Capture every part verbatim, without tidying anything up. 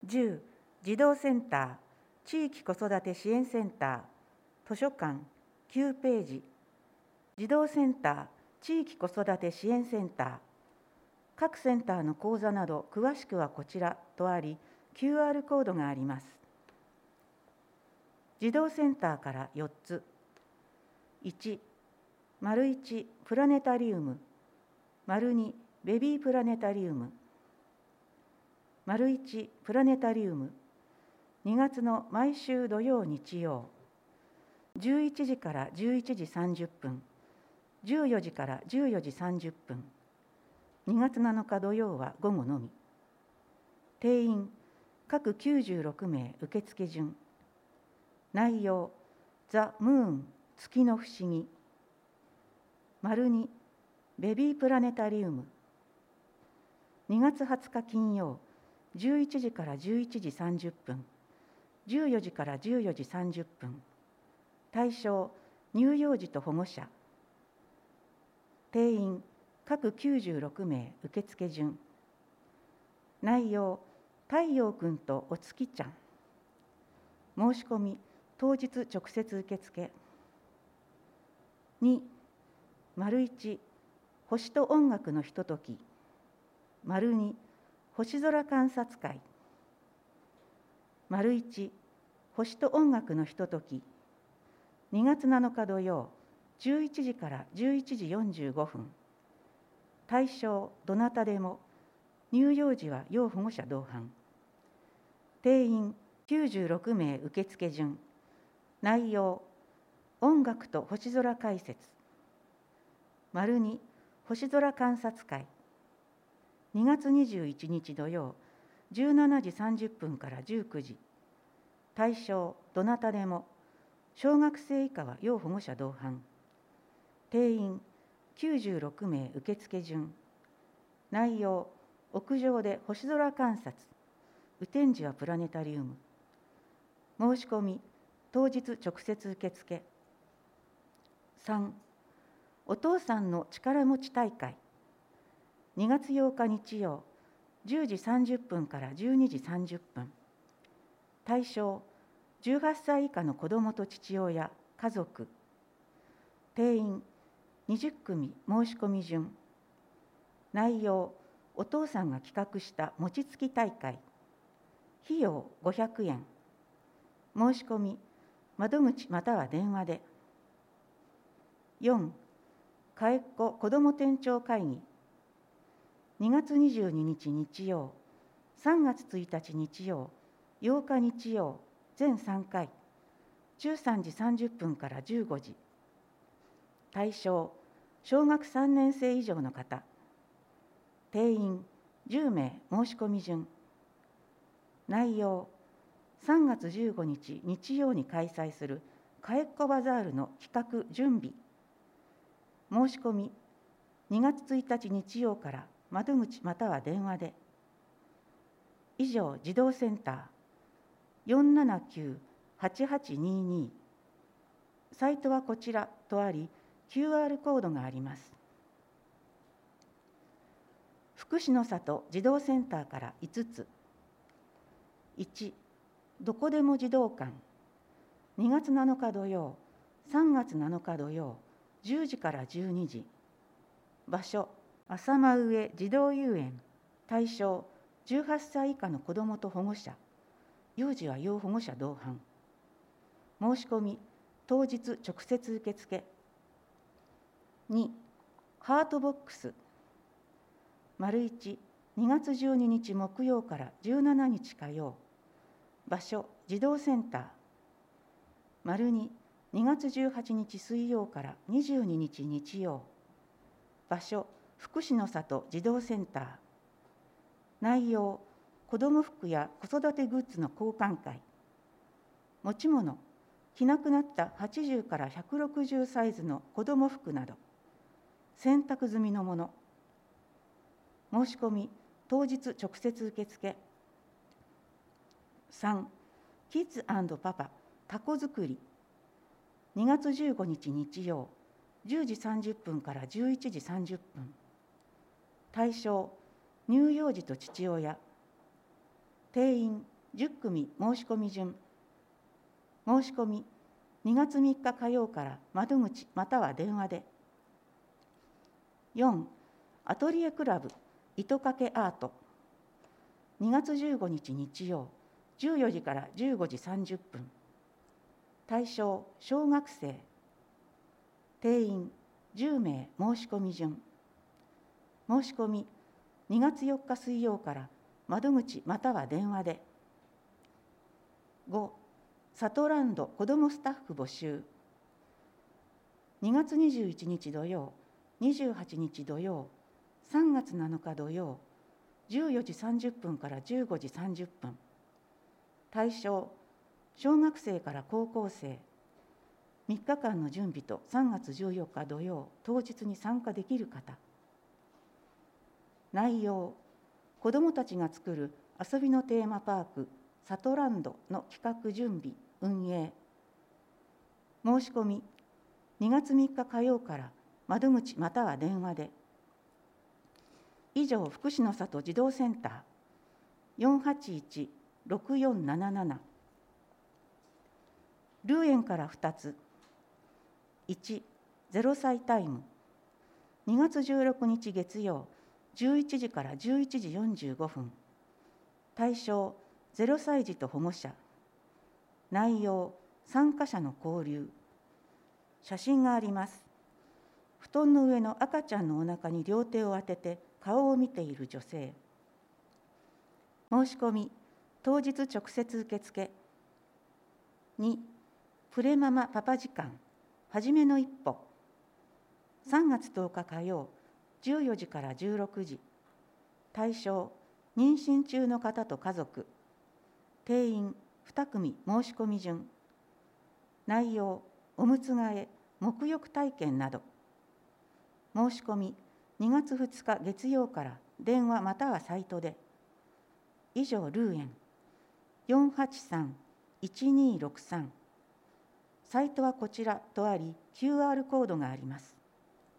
じゅう児童センター地域子育て支援センター図書館きゅうページ児童センター地域子育て支援センター各センターの講座など詳しくはこちらとあり キューアール コードがあります。児童センターからよっつ。いち、丸いちプラネタリウム、丸にベビープラネタリウム。丸いちプラネタリウム、にがつの毎週土曜日曜、じゅういちじからじゅういちじさんじゅっぷん、じゅうよじからじゅうよじさんじゅっぷん、にがつなのか土曜は午後のみ。定員各きゅうじゅうろくめい受付順。内容ザ・ムーン月の不思議。丸にベビープラネタリウム。にがつはつか金曜、じゅういちじからじゅういちじさんじゅっぷん、じゅうよじからじゅうよじさんじゅっぷん。対象乳幼児と保護者。定員各きゅうじゅうろくめい受付順。内容太陽くんとお月ちゃん。申し込み当日直接受付。に、丸いち星と音楽のひととき。丸に星空観察会。丸いち星と音楽のひととき。にがつなのか土曜、じゅういちじからじゅういちじよんじゅうごふん。対象どなたでも、乳幼児は要保護者同伴。定員きゅうじゅうろくめい受付順。内容音楽と星空解説。丸に星空観察会。にがつにじゅういちにち土曜、じゅうしちじさんじゅっぷんからじゅうくじ。対象どなたでも、小学生以下は要保護者同伴。定員きゅうじゅうろくめい受付順。内容屋上で星空観察。雨天時はプラネタリウム。申し込み当日直接受付。さん、お父さんの力持ち大会。にがつようか日曜、じゅうじさんじゅっぷんからじゅうにじさんじゅっぷん。対象じゅうはっさい以下の子どもと父親、家族。定員にじゅっくみ申し込み順。内容お父さんが企画した餅つき大会。費用ごひゃくえん。申し込み窓口または電話で。よん、かえっこ子ども店長会議。にがつにじゅうににち日曜、さんがつついたち日曜、ようか日曜、全さんかい、じゅうさんじさんじゅっぷんからじゅうごじ。対象小学さんねんせい以上の方。定員じゅうめい申し込み順。内容さんがつじゅうごにち日曜に開催するかえっこバザールの企画準備。申し込みにがつついたち日曜から窓口または電話で。以上、児童センター よんななきゅうはちはちにに。サイトはこちらとあり キューアール コードがあります。福祉の里児童センターからいつつ。いち、どこでも児童館。にがつなのか土曜、さんがつなのか土曜、じゅうじからじゅうにじ。場所浅間上児童遊園。対象じゅうはっさい以下の子どもと保護者。幼児は要保護者同伴。申し込み当日直接受付。に、ハートボックス。丸いち、にがつじゅうににち木曜からじゅうしちにち火曜。場所児童センター。丸に、にがつじゅうはちにち水曜からにじゅうににち日曜。場所福祉の里児童センター。内容子ども服や子育てグッズの交換会。持ち物着なくなったはちじゅうからひゃくろくじゅうサイズの子ども服など洗濯済みのもの。申し込み当日直接受付。さん、キッズ&パパタコ作り。にがつじゅうごにち日曜、じゅうじさんじゅっぷんからじゅういちじさんじゅっぷん。対象乳幼児と父親。定員じゅっくみ申し込み順。申し込みにがつみっか火曜から窓口または電話で。よん、アトリエクラブ糸かけアート。にがつじゅうごにち日曜、じゅうよじからじゅうごじさんじゅっぷん。対象小学生。定員じゅうめい申し込み順。申し込みにがつよっか水曜から窓口または電話で。ご、サトランド子どもスタッフ募集。にがつにじゅういちにち土曜、にじゅうはちにち土曜、さんがつなのか土曜、じゅうよじさんじゅっぷんからじゅうごじさんじゅっぷん。対象小学生から高校生。みっかかんの準備とさんがつじゅうよっか土曜当日に参加できる方。内容、子どもたちが作る遊びのテーマパークサトランドの企画準備運営。申し込みにがつみっか火曜から窓口または電話で。以上、福祉の里児童センター よんはちいちろくよんなななな。ルーエンからふたつ。いち、ゼロさいタイム。にがつじゅうろくにち月曜、じゅういちじからじゅういちじよんじゅうごふん。対象ゼロさい児と保護者。内容参加者の交流。写真があります。布団の上の赤ちゃんのお腹に両手を当てて顔を見ている女性。申し込み当日直接受付。に、プレママパパ時間はじめの一歩。さんがつとおか火曜、じゅうよじからじゅうろくじ。対象妊娠中の方と家族。定員にくみ申し込み順。内容おむつ替え、沐浴体験など。申し込みにがつふつか月曜から電話またはサイトで。以上、ルーエン よんはちさんいちにろくさん。サイトはこちらとあり キューアール コードがあります。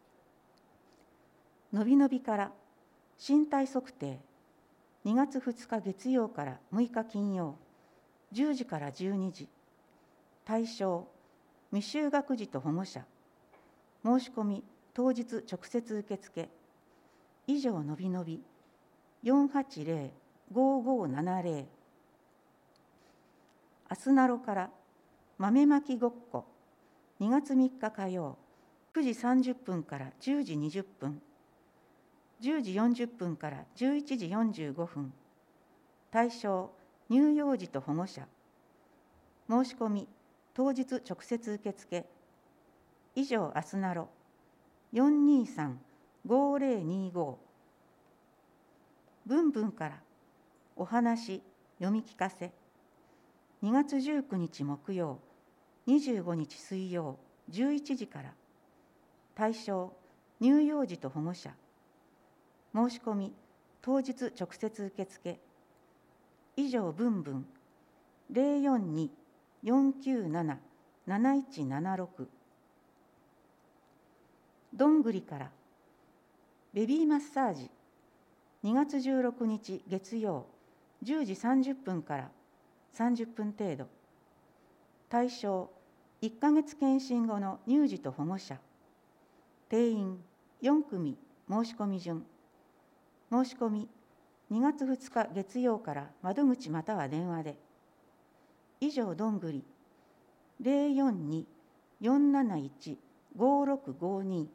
のびのびから身体測定。にがつふつか月曜からむいか金曜、じゅうじからじゅうにじ。対象未就学児と保護者。申し込み当日直接受付。以上、のびのび よんはちぜろごごななぜろ。あすなろから豆まきごっこ。にがつみっか火曜、くじさんじゅっぷんからじゅうじにじゅっぷん。じゅうじよんじゅっぷんからじゅういちじよんじゅうごふん。対象乳幼児と保護者。申し込み当日直接受付。以上、あすなろ よんにさんごぜろにご。ぶんぶんからお話読み聞かせ。にがつじゅうくにち木曜、にじゅうごにち水曜、じゅういちじから。対象乳幼児と保護者。申し込み当日直接受付。以上、ぶんぶん ぜろよんに よんきゅうなな なないちななろく。どんぐりからベビーマッサージ。にがつじゅうろくにち月曜、じゅうじさんじゅっぷんからさんじゅっぷん程度。対象いっかげつ検診後の乳児と保護者。定員よんくみ申し込み順。申し込みにがつふつか月曜から窓口または電話で。以上、どんぐり ぜろよんに よんなないち ごろくごに。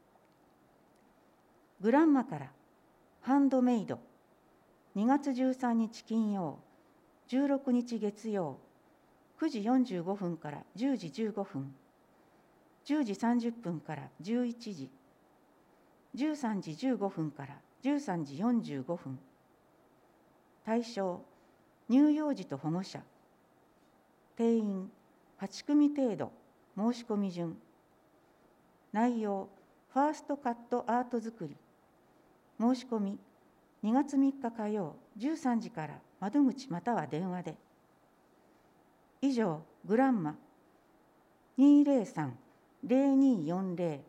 グランマからハンドメイド。にがつじゅうさんにち金曜、じゅうろくにち月曜、くじよんじゅうごふんからじゅうじじゅうごふん、じゅうじさんじゅっぷんからじゅういちじ、じゅうさんじじゅうごふんからじゅうさんじよんじゅうごふん。対象乳幼児と保護者。定員はちくみ程度。申し込み順。内容ファーストカットアート作り。申し込みにがつみっか火曜じゅうさんじから窓口または電話で。以上、グランマ にぜろさんぜろによんぜろ。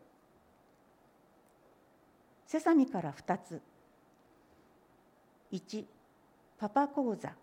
セサミからふたつ。いち、パパ講座。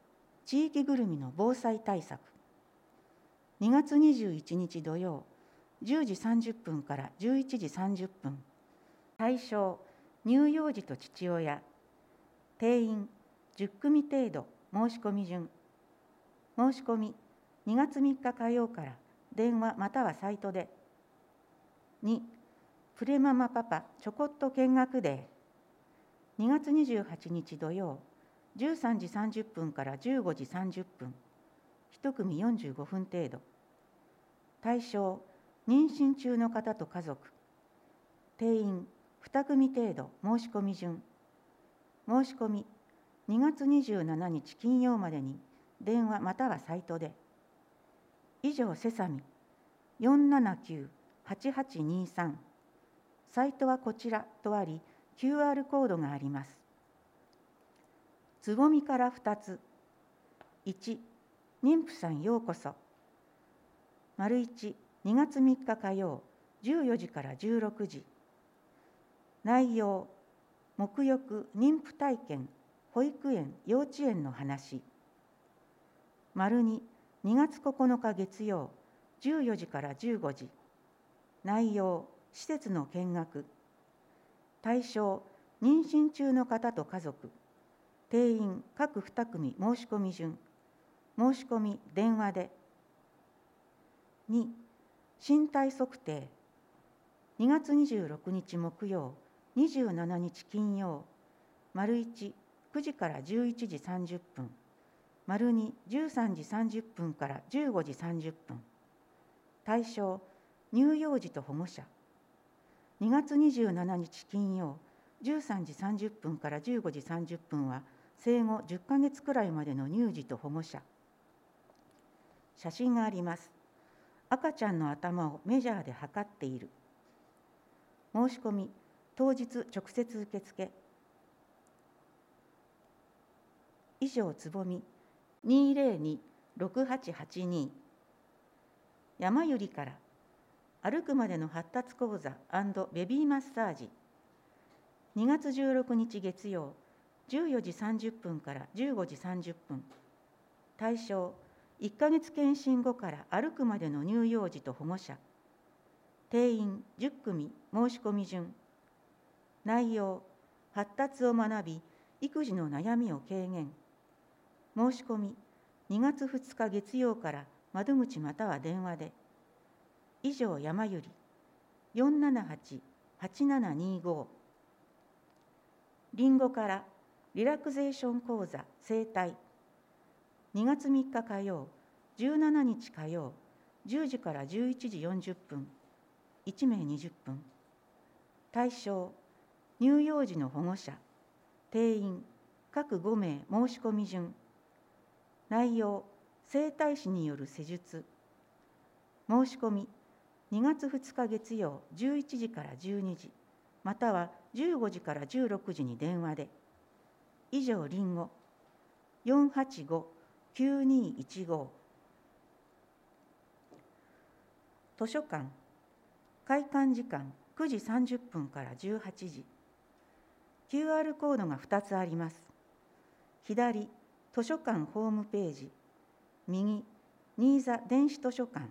地域ぐるみの防災対策。にがつにじゅういちにち土曜、じゅうじさんじゅっぷんからじゅういちじさんじゅっぷん。対象、乳幼児と父親。定員じゅっくみ程度。申し込み順。申し込みにがつみっか火曜から電話またはサイトで。に、プレママパパちょこっと見学デー。にがつにじゅうはちにち土曜、じゅうさんじさんじゅっぷんからじゅうごじさんじゅっぷん。いち組よんじゅうごふん程度。対象、妊娠中の方と家族。定員に組程度。申し込み順。申し込みにがつにじゅうしちにち金曜までに電話またはサイトで。以上セサミ よんななきゅうはちはちにさん。サイトはこちらとあり、キューアール コードがあります。つぼみからふたつ。いち、妊婦さんようこそ。丸いち、にがつみっか火曜、じゅうよじからじゅうろくじ。内容、沐浴妊婦体験、保育園、幼稚園の話。丸に、にがつここのか月曜、じゅうよじからじゅうごじ。内容、施設の見学。対象、妊娠中の方と家族。定員各に組申し込み順。申し込み電話で。に、身体測定。にがつにじゅうろくにち木曜、にじゅうしちにち金曜。丸いち、くじからじゅういちじさんじゅっぷん。丸に、じゅうさんじさんじゅっぷんからじゅうごじさんじゅっぷん。対象、乳幼児と保護者。にがつにじゅうしちにち金曜、じゅうさんじさんじゅっぷんからじゅうごじさんじゅっぷんは生後じゅっかげつくらいまでの乳児と保護者。写真があります。赤ちゃんの頭をメジャーで測っている。申し込み当日直接受付。以上つぼみ にぜろにろくはちはちに。山ゆりから歩くまでの発達講座&ベビーマッサージ。にがつじゅうろくにち月曜、じゅうよじさんじゅっぷんからじゅうごじさんじゅっぷん。対象、いっかげつ検診後から歩くまでの乳幼児と保護者。定員じゅっ組申し込み順。内容、発達を学び、育児の悩みを軽減。申し込みにがつふつか月曜から窓口または電話で。以上山ゆり よんななはちはちななにご。りんごからリラクゼーション講座整体。にがつみっか火曜、じゅうしちにち火曜、じゅうじからじゅういちじよんじゅっぷん。いちめいにじゅっぷん。対象、乳幼児の保護者。定員各ごめい申し込み順。内容、整体師による施術。申し込みにがつふつか月曜じゅういちじからじゅうにじ、またはじゅうごじからじゅうろくじに電話で。以上りんご よんはちごきゅうにいちご。図書館開館時間くじさんじゅっぷんからじゅうはちじ。キューアール コードがふたつあります。左、図書館ホームページ。右、新座電子図書館。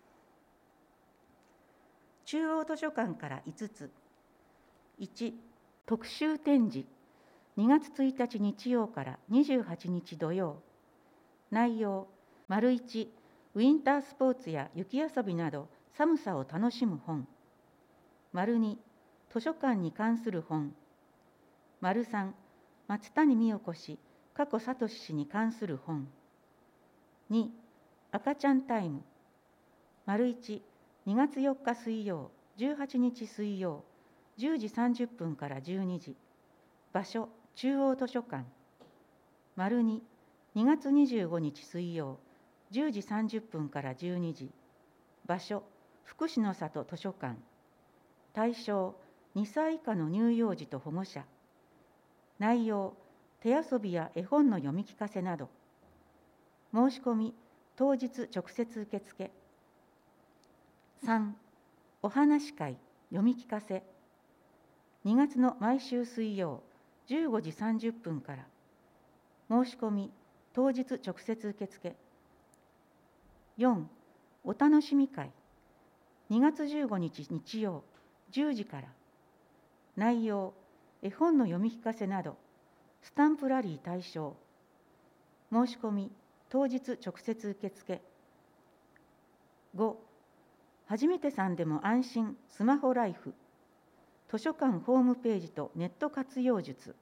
中央図書館からいつつ。いち、特集展示。にがつついたち日曜からにじゅうはちにち土曜。内容、丸いち、ウィンタースポーツや雪遊びなど寒さを楽しむ本。丸に、図書館に関する本。丸さん、松谷美代子氏、加古聡氏に関する本。に、赤ちゃんタイム。丸いち、にがつよっか水曜、じゅうはちにち水曜、じゅうじさんじゅっぷんからじゅうにじ。場所、中央図書館。丸に、にがつにじゅうごにち水曜、じゅうじさんじゅっぷんからじゅうにじ。場所、福祉の里図書館。対象、にさい以下の乳幼児と保護者。内容、手遊びや絵本の読み聞かせなど。申し込み、当日直接受付。さん、お話し会、読み聞かせ。にがつの毎週水曜、じゅうごじさんじゅっぷんから。申し込み、 当日直接受付。よん、お楽しみ会、にがつじゅうごにち日曜じゅうじから。内容、絵本の読み聞かせなど、スタンプラリー対象。申し込み、当日直接受付。ご、初めてさんでも安心スマホライフ、図書館ホームページとネット活用術。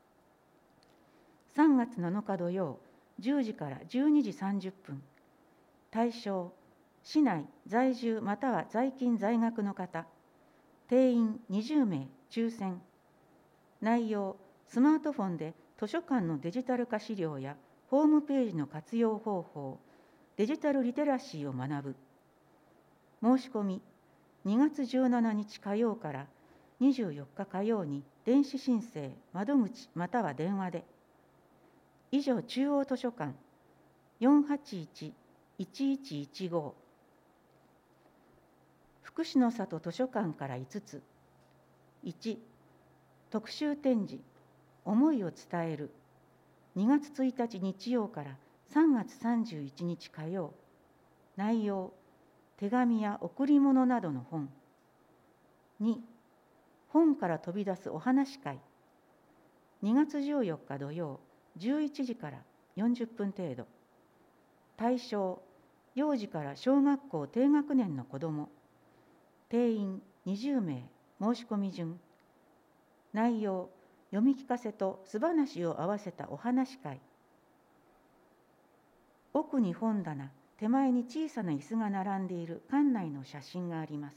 さんがつなのか土曜じゅうじからじゅうにじさんじゅっぷん。対象、市内在住または在勤在学の方、定員にじゅうめい抽選。内容、スマートフォンで図書館のデジタル化資料やホームページの活用方法、デジタルリテラシーを学ぶ。申し込み、にがつじゅうしちにち火曜からにじゅうよっか火曜に電子申請、窓口または電話で。以上、中央図書館 よんはちいちいちいちいちご。福祉の里図書館からいつつ。いち、特集展示、思いを伝える。にがつついたち日曜からさんがつさんじゅういちにち火曜。内容、手紙や贈り物などの本。に、本から飛び出すお話会。にがつじゅうよっか土曜じゅういちじからよんじゅっぷん程度。対象、幼児から小学校低学年の子ども。定員にじゅうめい、申し込み順。内容、読み聞かせと素話を合わせたお話会。奥に本棚、手前に小さな椅子が並んでいる館内の写真があります。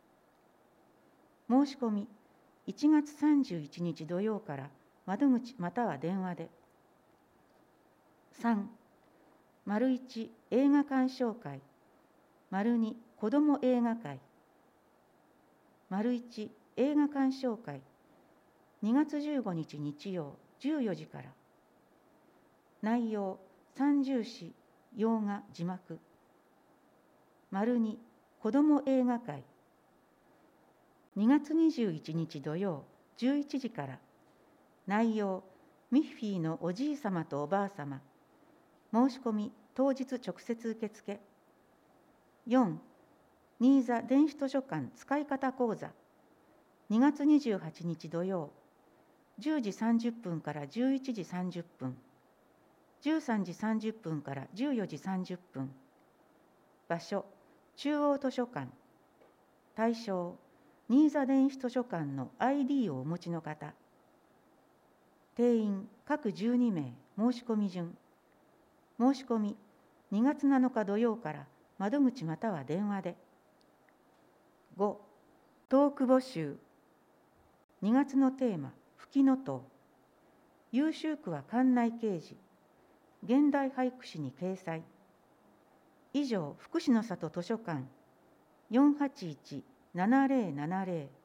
申し込み、いちがつさんじゅういちにち土曜から窓口または電話で。さん、丸いち映画鑑賞会、丸に子ども映画会。丸いち映画鑑賞会、にがつじゅうごにち日曜じゅうよじから。内容、三重詩、洋画字幕。丸に子ども映画会、にがつにじゅういちにち土曜じゅういちじから。内容、ミッフィーのおじいさまとおばあさま。申し込み、当日直接受付。よん、新座電子図書館使い方講座。にがつにじゅうはちにち土曜じゅうじさんじゅっぷんからじゅういちじさんじゅっぷん。じゅうさんじさんじゅっぷんからじゅうよじさんじゅっぷん。場所、中央図書館。対象、新座電子図書館の アイディー をお持ちの方。定員各じゅうにめい、申し込み順。申し込み、にがつなのか土曜から窓口または電話で。ご、トーク募集。にがつのテーマ、フキノトウ。優秀句は館内掲示。現代俳句詩に掲載。以上、福祉の里図書館 よんはちいちななぜろななぜろ